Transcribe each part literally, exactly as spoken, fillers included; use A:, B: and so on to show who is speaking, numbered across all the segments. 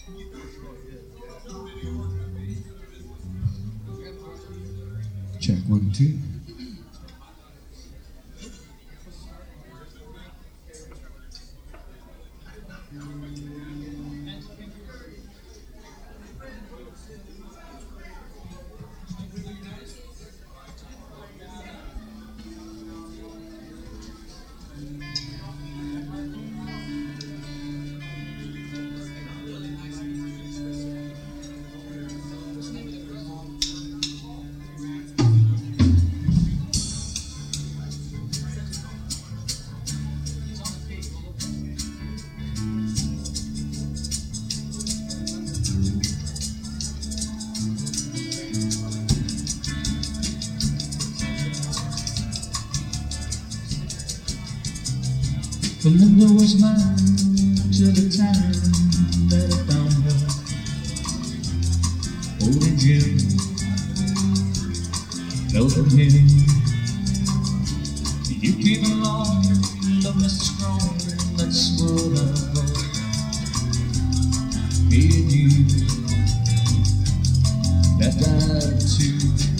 A: Check one, two.
B: The window was mine till the time that I found her holding Jim, loving him. You came along, love me strong, that's what I thought. Me and you, that died too.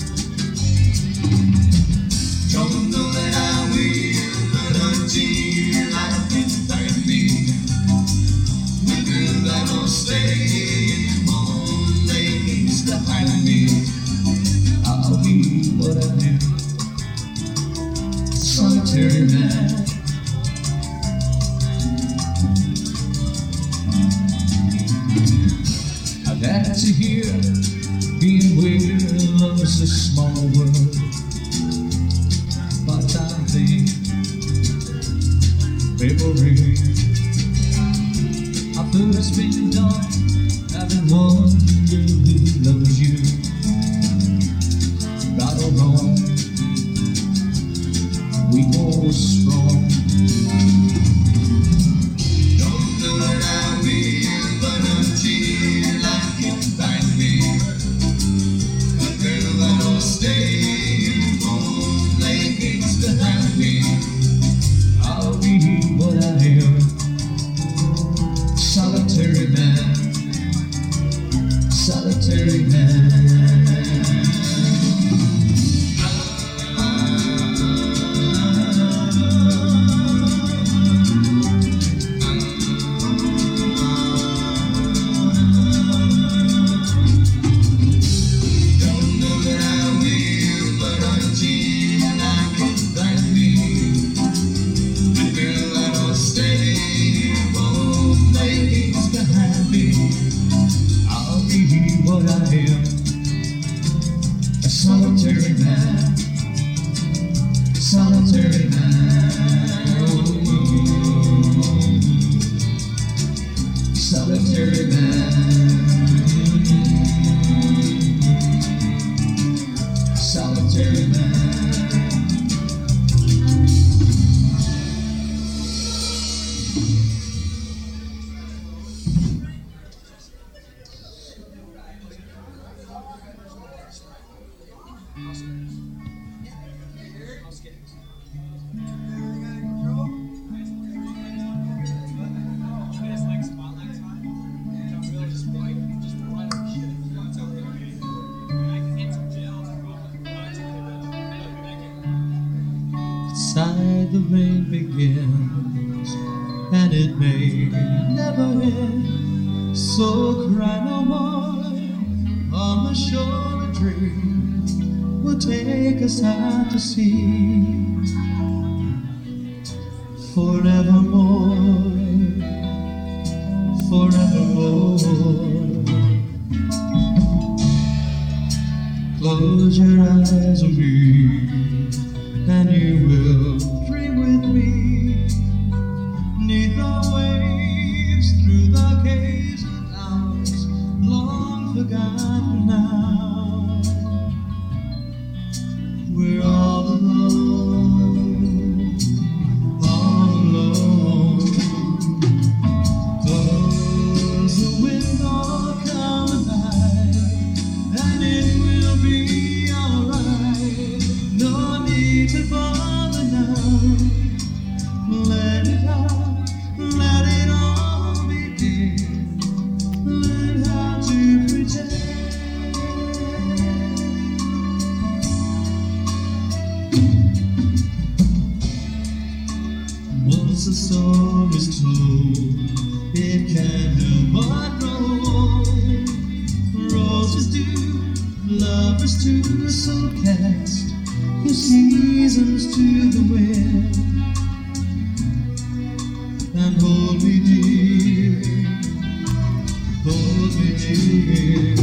B: Don't know that I will, but until I can find me the girl that'll stay on legs behind me, I'll be what I am, solitary man. I've had to hear being where love is a small world, part-time thing, memory. I've heard it's been done, having one girl who loves you. Right or wrong, weak or strong. Don't know what I will, but until I can find me a girl that'll stay on legs behind me, I'll be what I am, solitary man, solitary man. Solitary man, solitary man, solitary man, solitary man. Inside the rain begins, and it may never end. So cry no more. On the shore a dream will take us out to sea forevermore, forevermore. Close your eyes on me, and you will dream with me, 'neath the waves, through the caves of hours long forgotten now. We're all alone, all alone. Close the window, come alive, and it will be alright. No need to bother now. Let it out, let it all begin. Let So cast your seasons to the wind and hold me dear, hold me dear.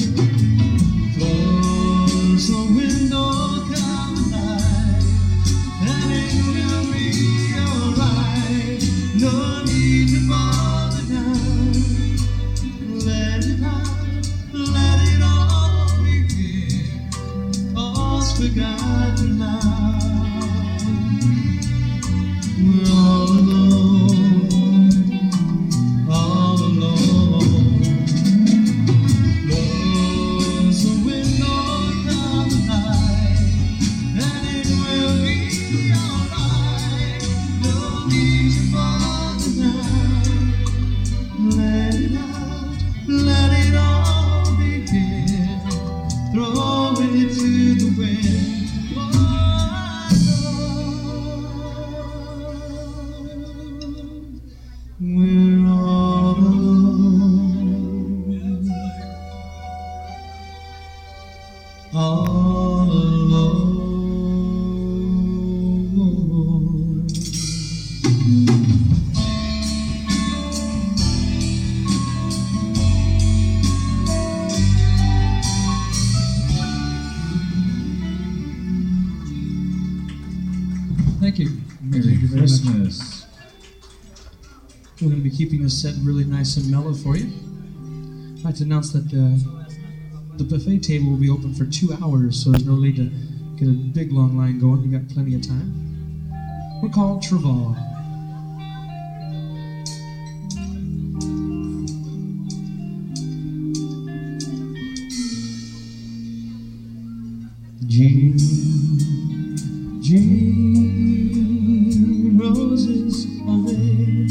B: Close the window, come night, and it will be alright. No need to bother now. Let it out, let it all begin. All's forgotten now. We're all alone, all alone. Close the window, come night, and it will be alright. No need to bother now. Let it out, let it all begin. Throw it to the wind. Oh, we're all alone, all alone.
A: Thank you.
C: Merry Christmas.
A: We're going to be keeping this set really nice and mellow for you. I'd like to announce that the, the buffet table will be open for two hours, so there's no need to get a big long line going. You've got plenty of time. We're called Travail.
B: Jean, Jean, roses are red,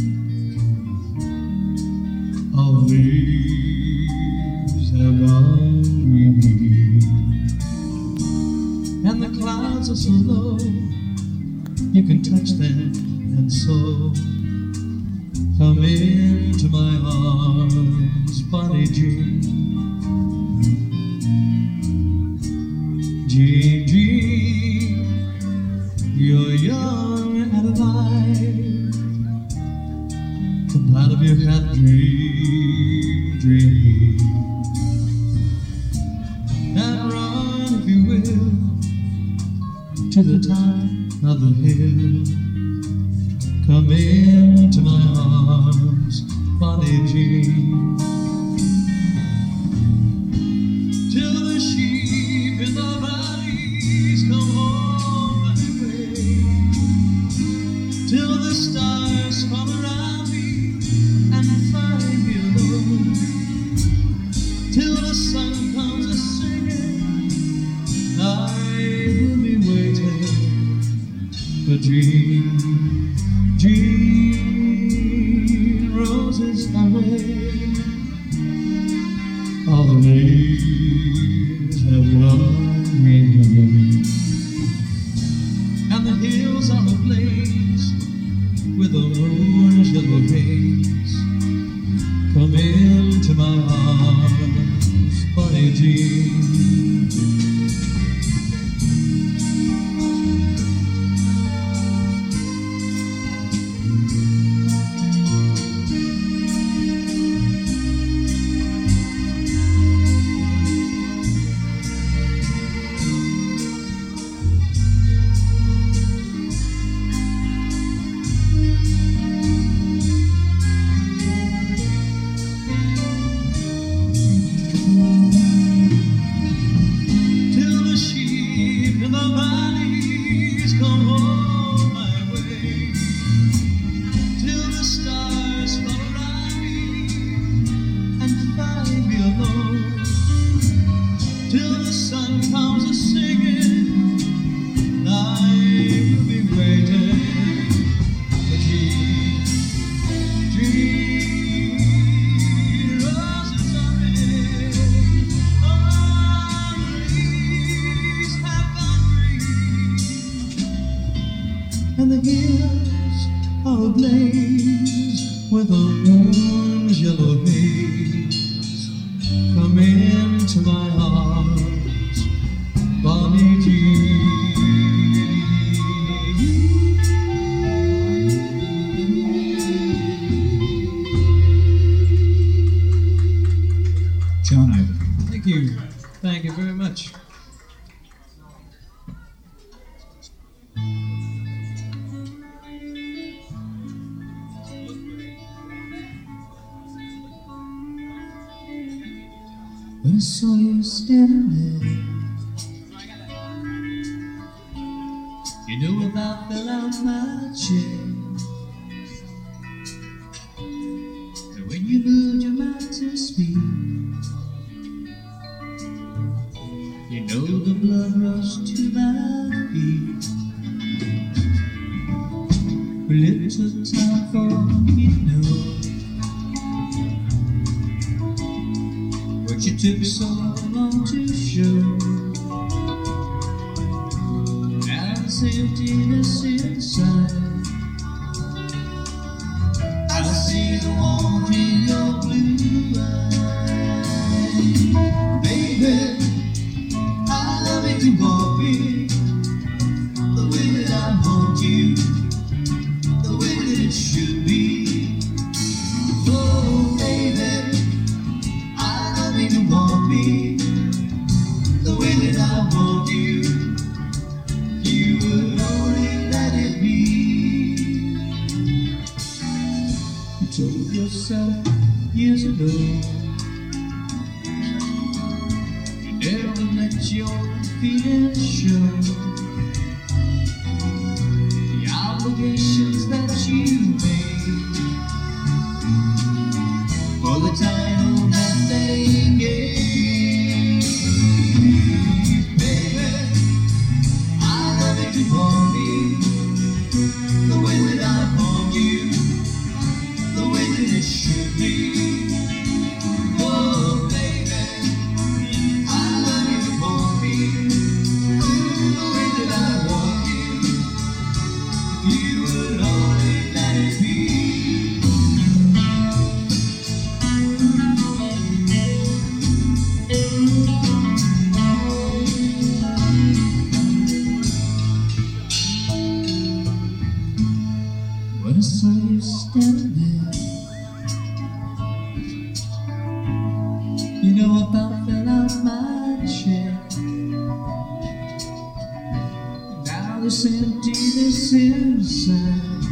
B: all leaves have gone green, and the clouds are so low you can touch them, and so come into my arms, Bonnie Jean. Jean, Jean, you're young and alive. Come out of your hat, dream, dream, and run, if you will, to the top of the hill. Come into my arms, Bonnie Jean. Till the sheep in the valleys come home my way, till the stars come around me and find me alone, till the sun comes a singing, I will be waiting for Jean, Jean, roses are red, all the leaves have gone green, and the hills are ablaze with the moon's yellow rays. Come into my arms, Bonnie Jean. And the hills are ablaze with the moon's yellow haze. Come into my arms,
C: John Ivan.
A: Thank you. Thank you very much.
B: When I saw you standing there, you know about fell out my chair. And when you moved your mouth to speak, you know the blood rushed to my feet. Well, it took time for me to know what you took so long to show. Now this emptiness inside, I see the warmth in your blue eyes. Baby, I love it to walk me the way that I want you, the way that it should be. Oh, baby, I love it to walk me the way that I want you. You would only let it be. You told yourself years ago never let your feelings show. The obligations that you made for the time that they gave. Baby, I love it to want me the way that I want you, the way that it should be. Oh, baby, I love you to want me the way that I want you. If you would only let it be. When I saw you standing there, you know about fell out my chair. Now this emptiness inside,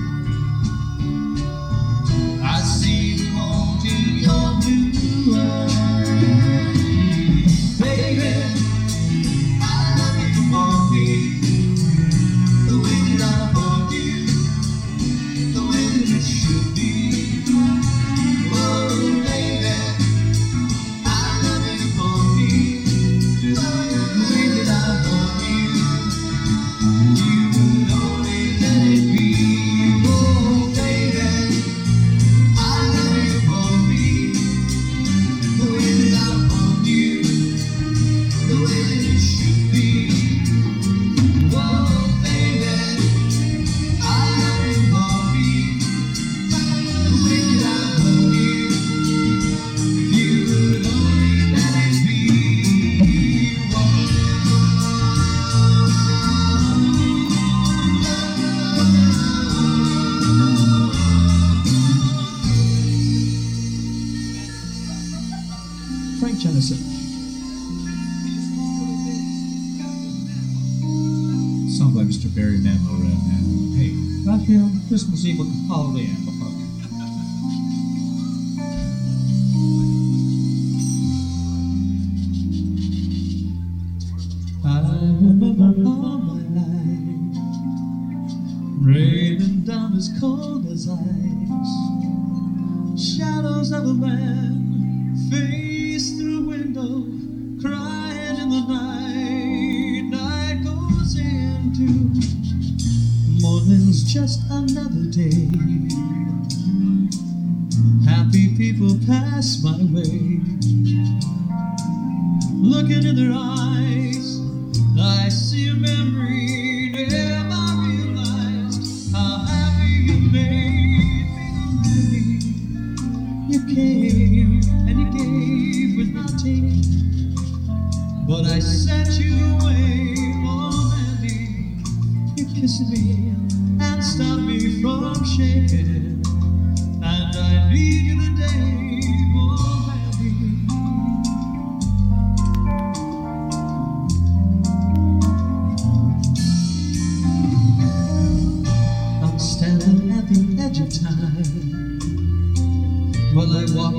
B: I see the warmth in your blue eyes. Baby, I love you to want me the way that I want you, the way that it should be. Oh, baby, I love you to want me the way that I want you. You would only let it be. Oh, baby, I love you to want me the way that I want you, the way that it should be. Oh, baby, I love you to want me the way that I want you. You would only let it be.
A: Frank Jennison.
C: Song by Mister Barry Manilow right now. Hey,
A: Right here on Christmas Eve with Holiday Inn.
B: I remember all my life raining down as cold as ice. Shadows of a man face through a window, crying in the night. Night goes into morning's just another day. Happy people pass my way. Looking in their eyes, I see a memory. Never realized how happy you made me. You came and you gave without taking, but I sent you away already. You kissed me and stopped me from shaking, and I need you today more than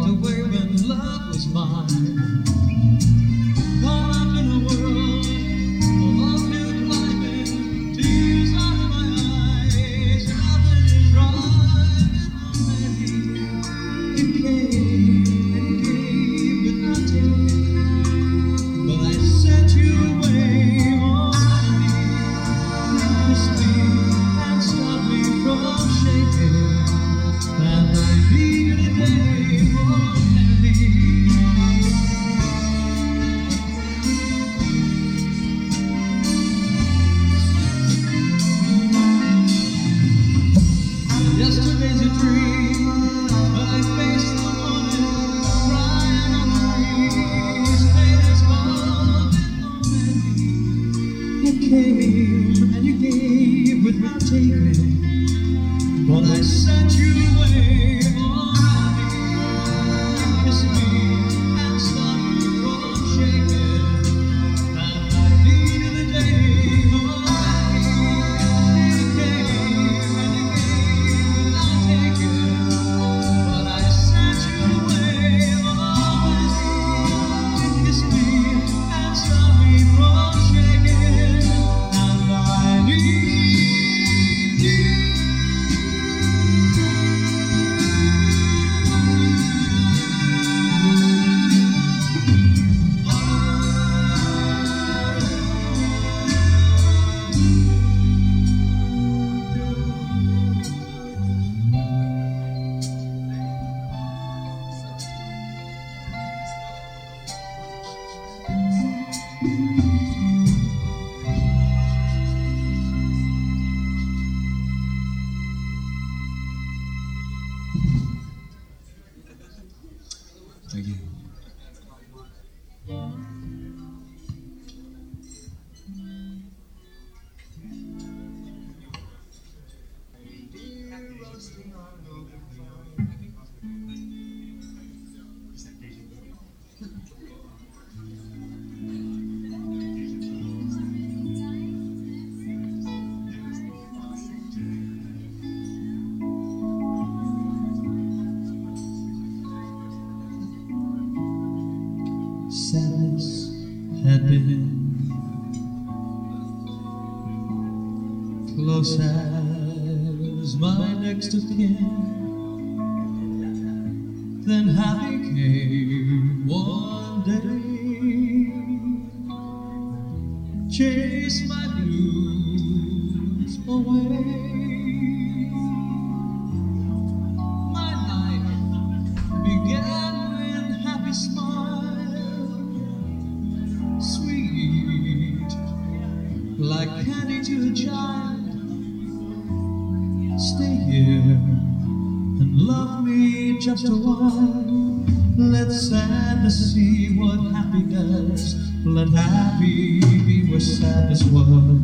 A: walked away when love was mine. Caught up in a world of new climbing, tears out of my eyes, nothing is right with me. You came and gave without taking, but I sent you away on me. You kissed me and stopped me from shaking, and I need you today more than me. Yesterday's a dream, but I face the morning, crying on the breeze. Pain is gone and you came and you gave without taking, but I sent you away already. You kissed me and stopped me from shaking, and I needed a day already. You came and you gave without taking, but I sent you away already. You kissed me and stopped me from shaking, and I need you.
C: Thank you.
A: Sadness had been close as my next of kin. Then happy came one day, chased my blues away. My life began with happy smile, sweet like candy to a child. Stay here and love me just a while. Let sadness see what happy does. Let happy be where sadness was.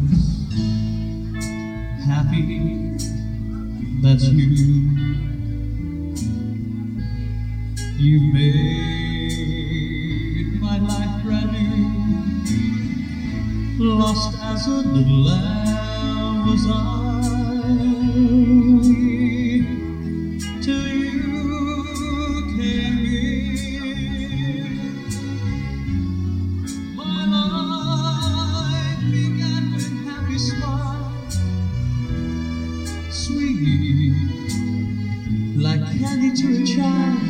A: Happy, that's you. You made my life brand new. Lost as a little lamb was I, till you came in. My life began with happy smile, sweet like candy to a child.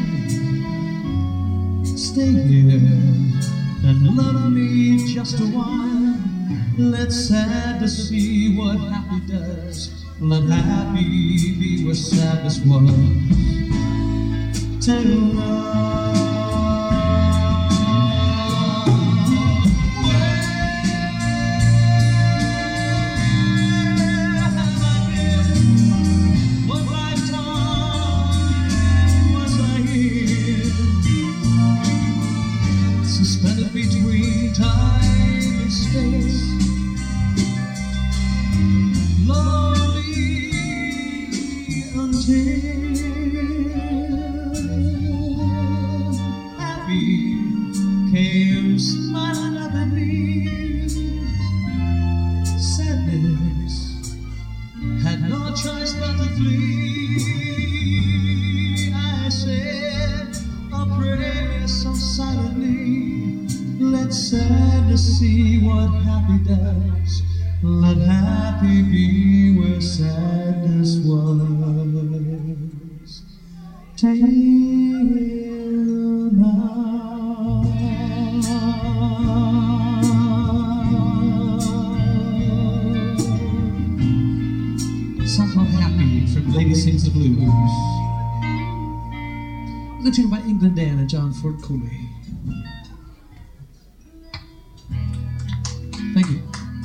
A: Stay here and love me just a while. Let sadness see what happy does. Let happy be where sadness was. Take love. Suspended between time and space, lonely until pray so silently. Let sadness see what happy does. Let happy be where sadness was. Take it now. Song called Happy from Lady Sings the Blues. The tune by England Dan and John Ford Coley. Thank you.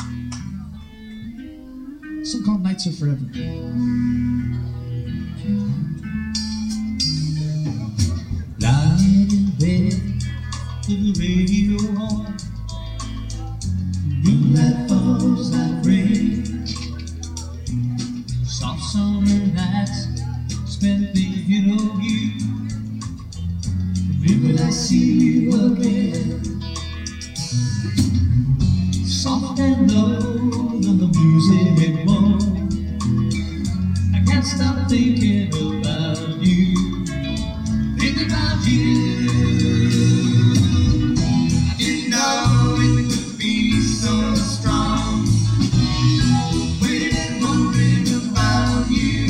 A: A song called Nights Are Forever.
B: Lying in bed with the radio on, moonlight falls like rain. Soft summer nights spent thinking of you. When will I see you again? Soft and low, the music it won't. I can't stop thinking about you. Think about you. I didn't know it would be so strong. Waiting, wondering about you.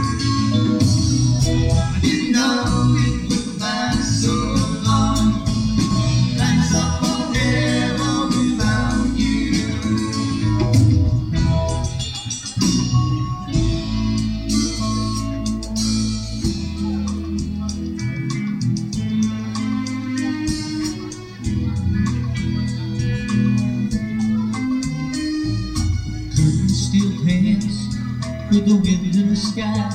B: I didn't know it would last so long. Life's up forever without you. Curtains still pants with the wind in the sky.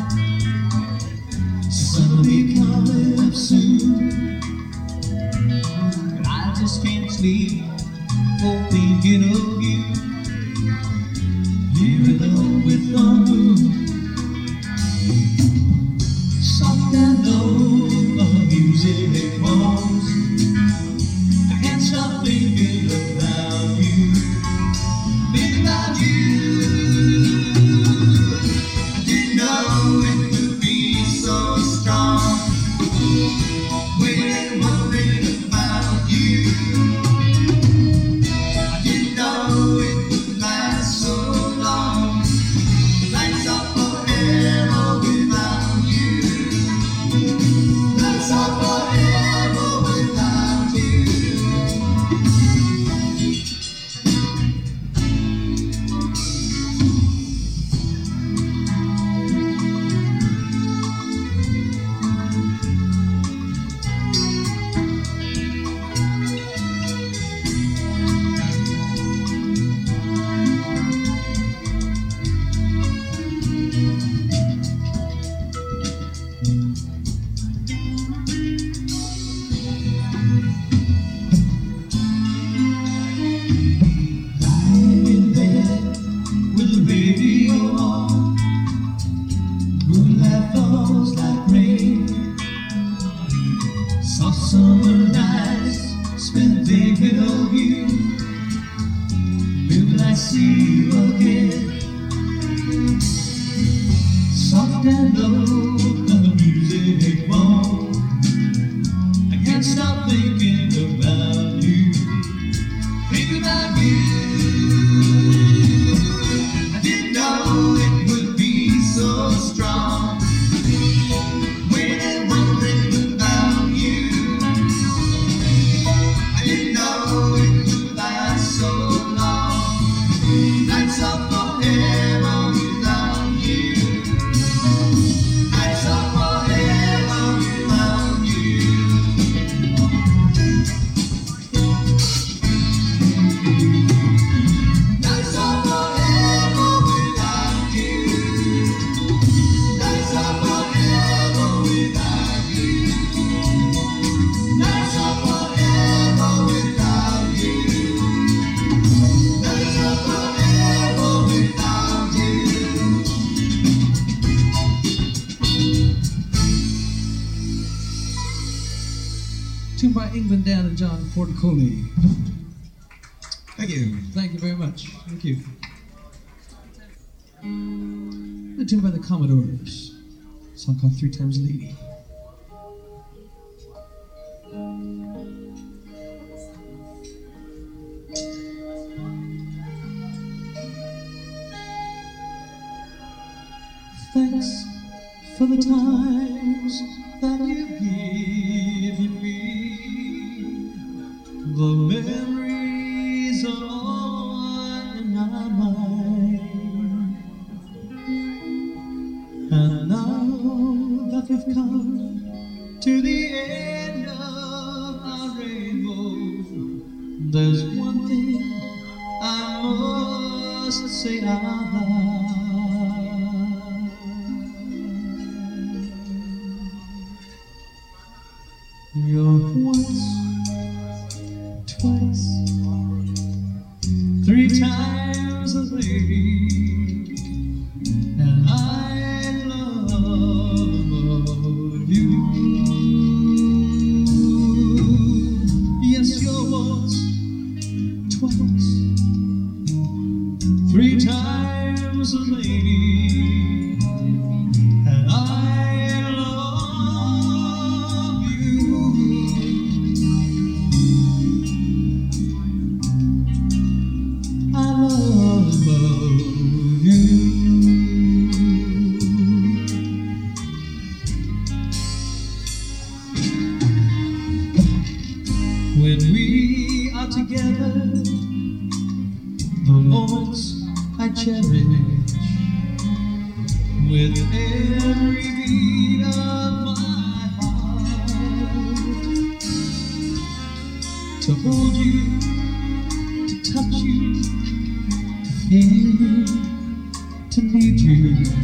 B: Sun will be coming up soon, but I just can't sleep for thinking of you. Here alone with the moon, soft and low, the music it won't. I can't stop thinking about you, thinking about you. I didn't know it would be so strong. Waiting, wondering about you. I didn't know it would last so long. Lights up forever without you. Lights up forever without you. Lying in bed with the radio on, moonlight falls like rain. Soft summer nights spent thinking of you. When will I see you again? Soft and low, the music it won't. I can't stop thinking about you. Think about you. I didn't know it would be so strong. Waiting, wondering about you. I didn't know it would last so long. Nights up forever without you. Nights up forever without you. Nights up forever without you. Nights up forever without you. Nights up forever without you. Nights up forever without you.
A: Tune by England Dan and John Ford Coley.
B: Thank you.
A: Thank you very much. Thank you. The tune by the Commodores. A song called Three Times Lady. thanks for the times that you've given me. The memories are all in my mind. And now that we've come to the end of our rainbow, there's one thing I must say out loud. You're once, twice, three times a lady, and I love you. Yes, you're once, twice, three times a lady, and I love you. I love you. When we are together, the moments I cherish with every beat of my heart. To hold you, to touch you, to feel, to need you.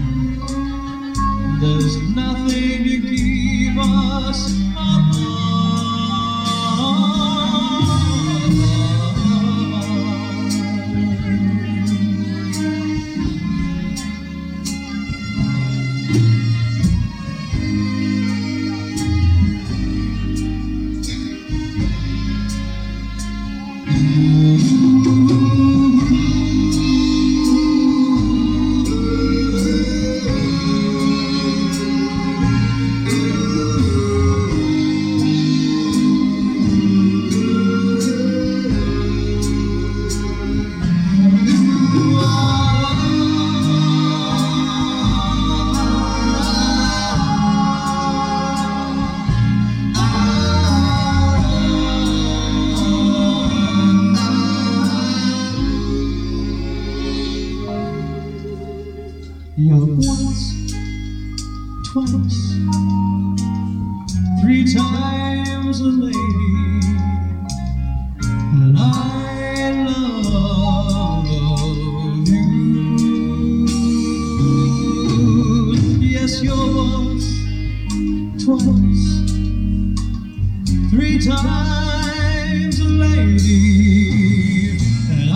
A: There's nothing to keep us apart. You're once, twice, three times a lady, and I love you. Yes, you're once, twice, three times a lady, and I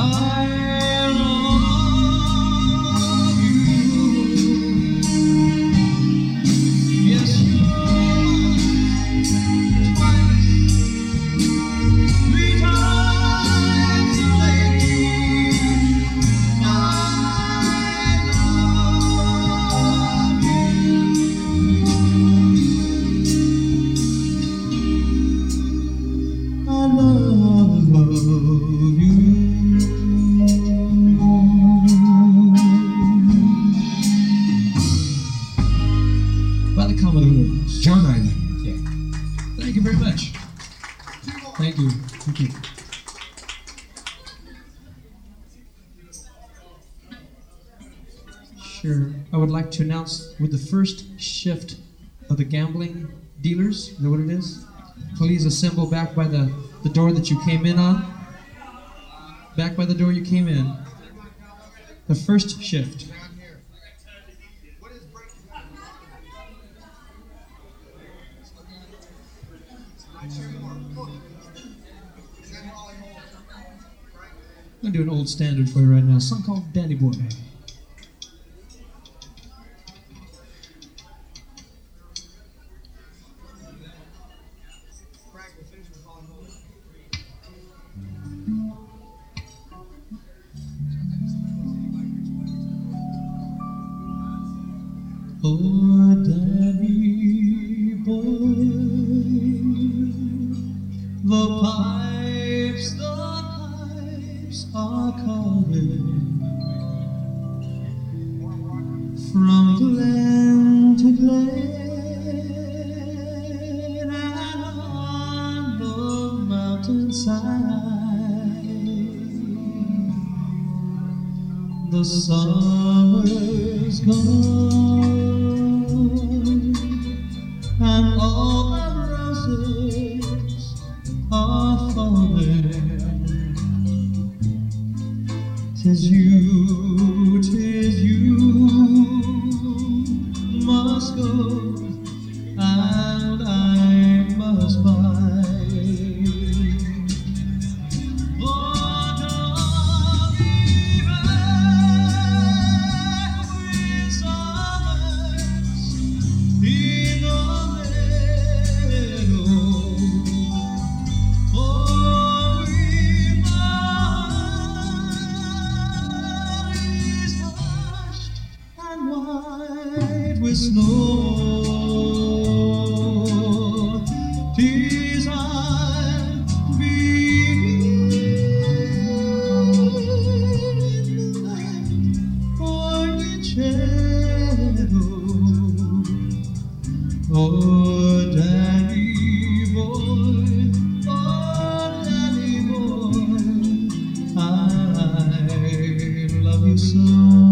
D: John Island.
A: Yeah. Thank you very much. Thank you. Thank you. Sure. I would like to announce with the first shift of the gambling dealers, is that what it is? Please assemble back by the, the door that you came in on. Back by the door you came in. The first shift. I'm going to do an old standard for you right now, a song called Danny Boy. Oh, Danny Boy, the pipes, the pipes are calling from Glen inside. The summer's gone, and all the roses are falling. 'Tis you, 'tis you must go, and I must bide. Oh, don't be back with summers in the meadow. Oh, we is hushed and white with snow. 'Tis I'll be in the night for each shadow. Oh, Danny boy, oh, Danny boy, I love you so.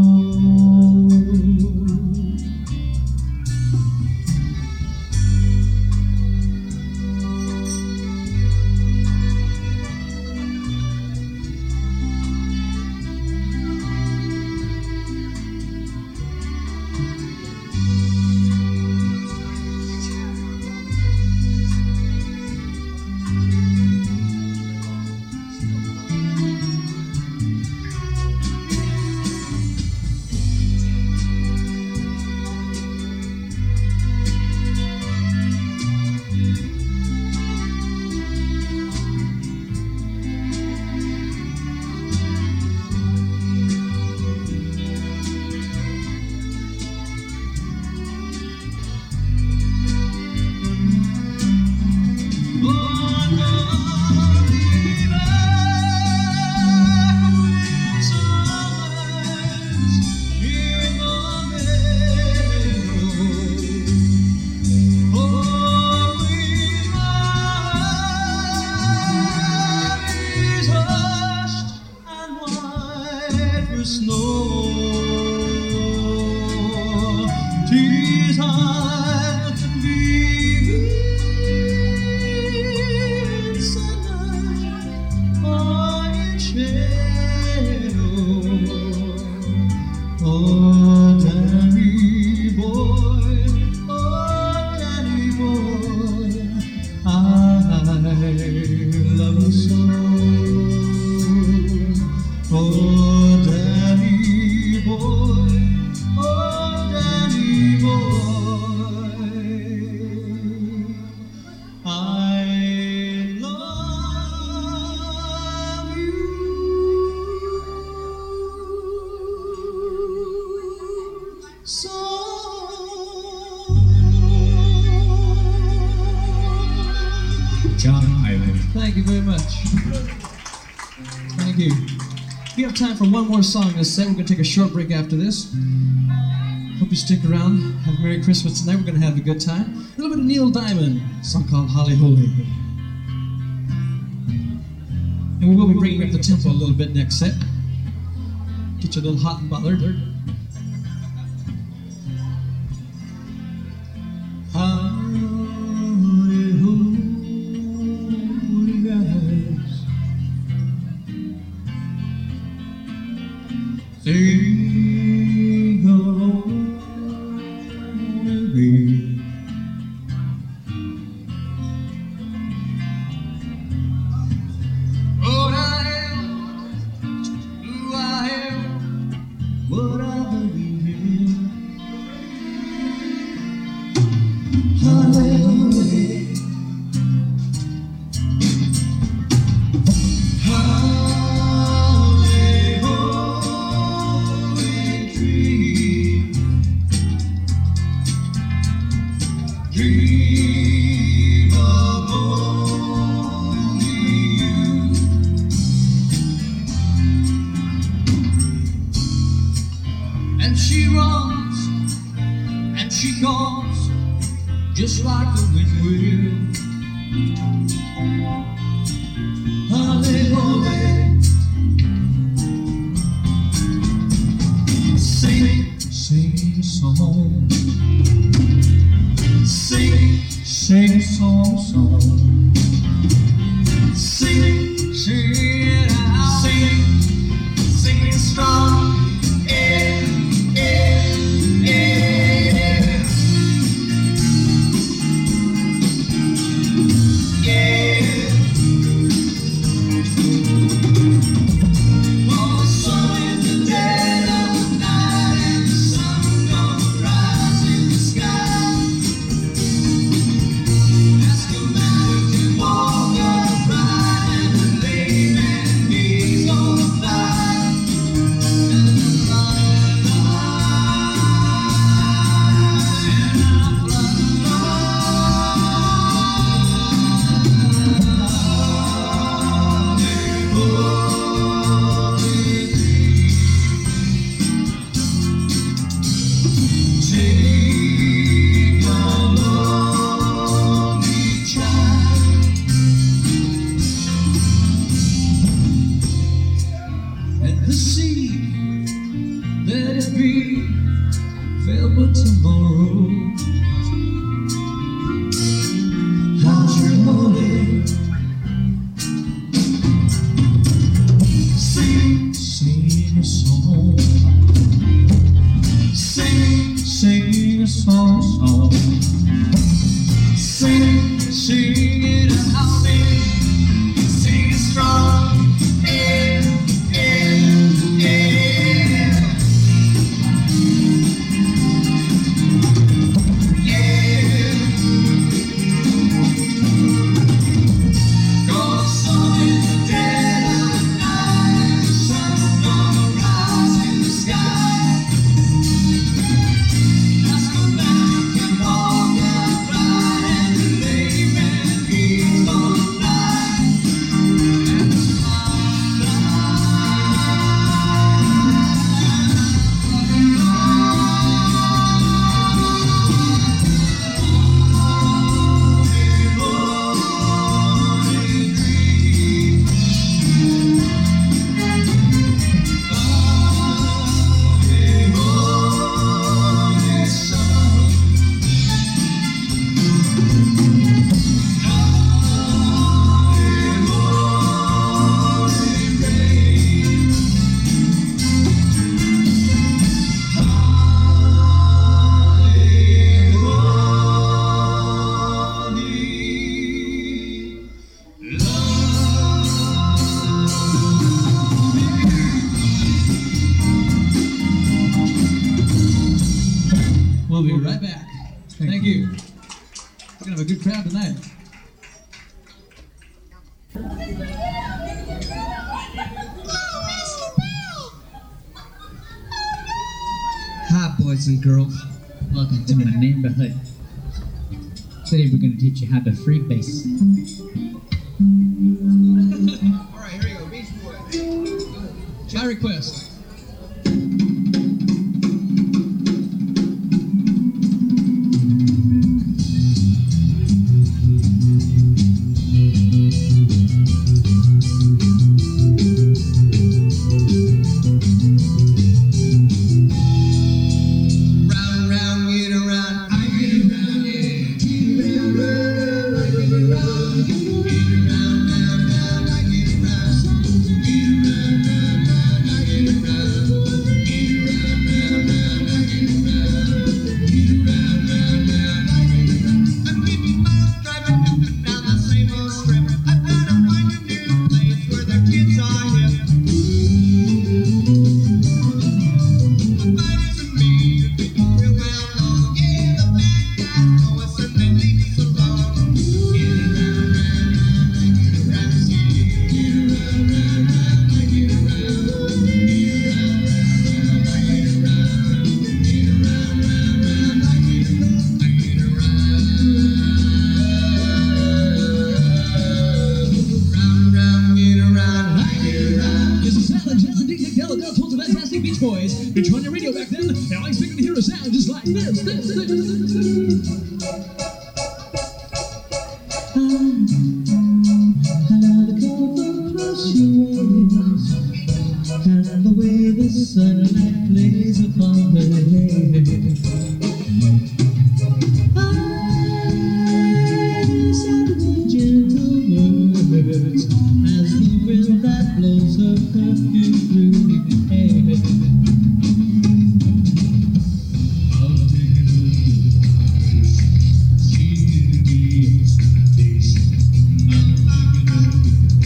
C: John Island.
A: Thank you very much. Thank you. We have time for one more song in this set. We're going to take a short break after this. Hope you stick around. Have a Merry Christmas tonight. We're going to have a good time. A little bit of Neil Diamond, a song called Holly Holy. And we will be bringing up the tempo a little bit next set. Get you a little hot and bothered.
B: Sing along with me. What I am, who I am, what I believe in. Hallelujah. Dream of only you. And she runs and she goes just like the wind will.
D: Hi, boys and girls.
E: Welcome to my neighborhood. Today we're going to teach you how to freebase.
D: All right, here you go. Beach Boy.
A: My request.
D: Round, round, get around. I get around, yeah. Get around, I get around. Get around, round, round, I get around. Get around, round, round, I get around. Get around, round, round, I get around. Get around, round, round, I get around. I'm keeping miles driving up and down the same old strip. I've gotta find a new place where the kids are hip.
A: This is Alan Jalen, D J Della Dell, told the fantastic Beach Boys. Been trying your radio back then, and I expect to hear a sound just like this, this, this.
B: And the way the sunlight plays upon her hair, I sound gentle words as the wind that blows her perfume through the air. I'll take it over. She gives me excitation. I'll take it over.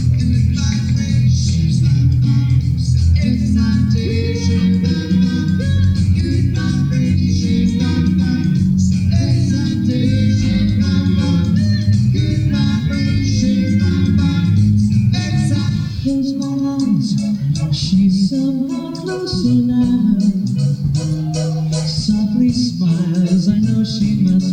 B: Close my eyes, she's somehow closer now. Softly smiles, I know she must